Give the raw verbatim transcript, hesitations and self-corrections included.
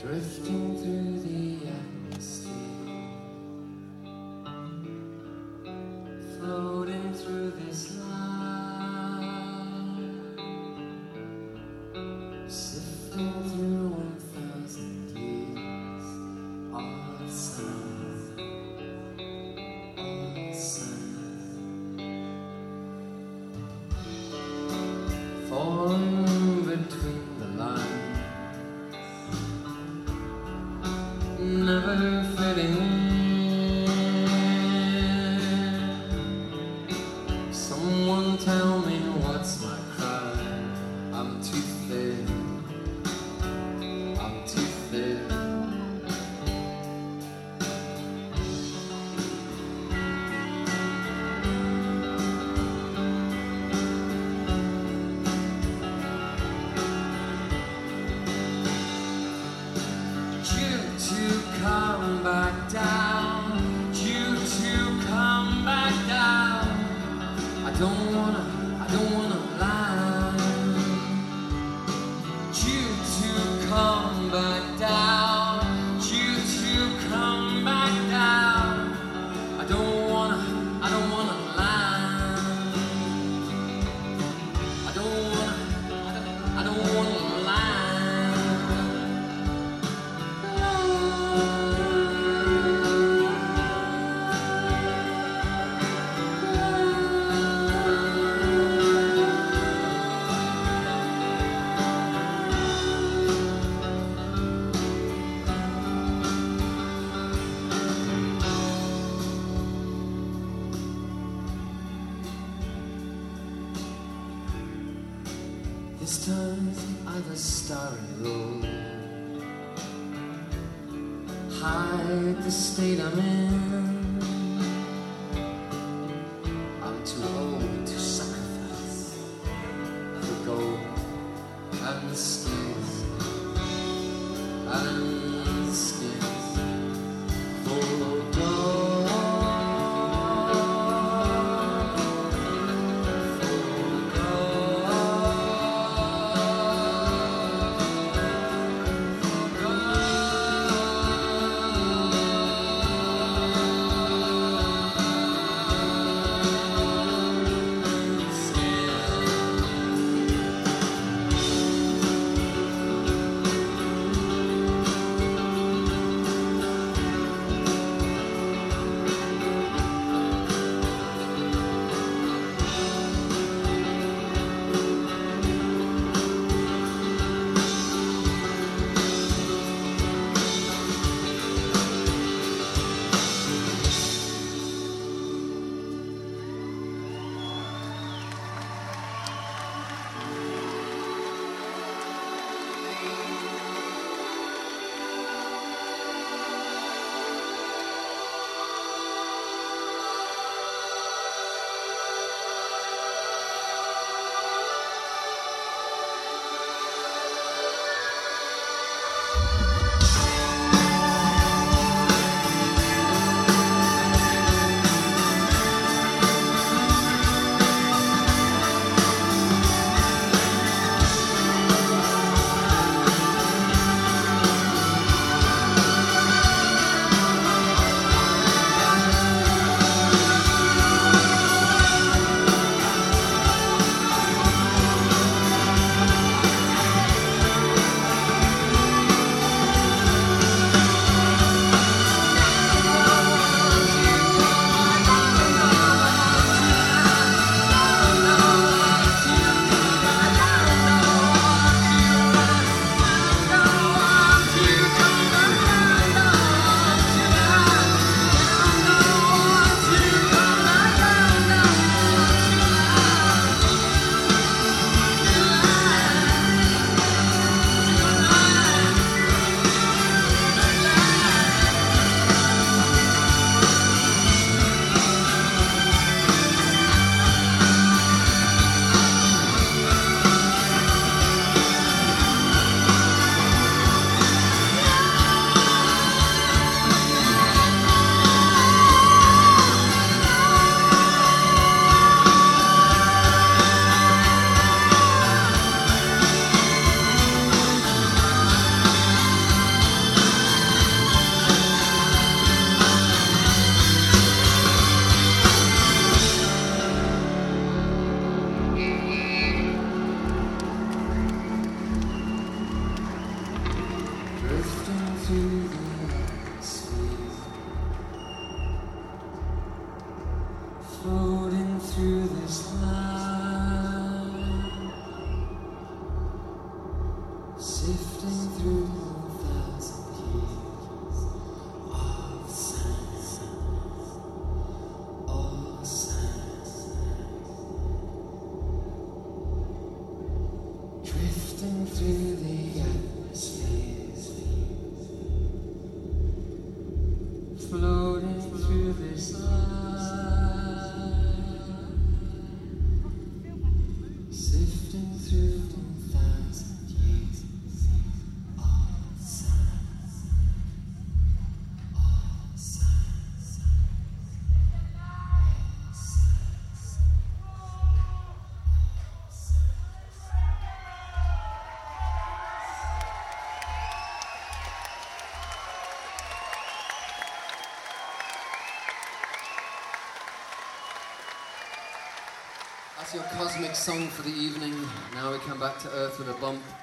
drifting through the atmosphere, floating through this life, sifting through one thousand years of sun, of sun, falling between the lines, never fitting in. Someone tell me what's my crime. I'm too thin, I'm too thin. Come back down, you to come back down. I don't wanna, I don't wanna lie. You to come back down, you to come back down. I don't wanna, I don't wanna lie. I don't wanna, I don't, I don't wanna lie. This time I've a starry role. Hide the state I'm in. I'm too old to sacrifice the gold and the skins and the skins for gold. floating through this land, sifting through a thousand years of sand, of sand, drifting through the atmospheres, floating through this land, sifting through a thousand years of sand, of sand, of sand. That's your cosmic song for the evening. Now we come back to Earth with a bump.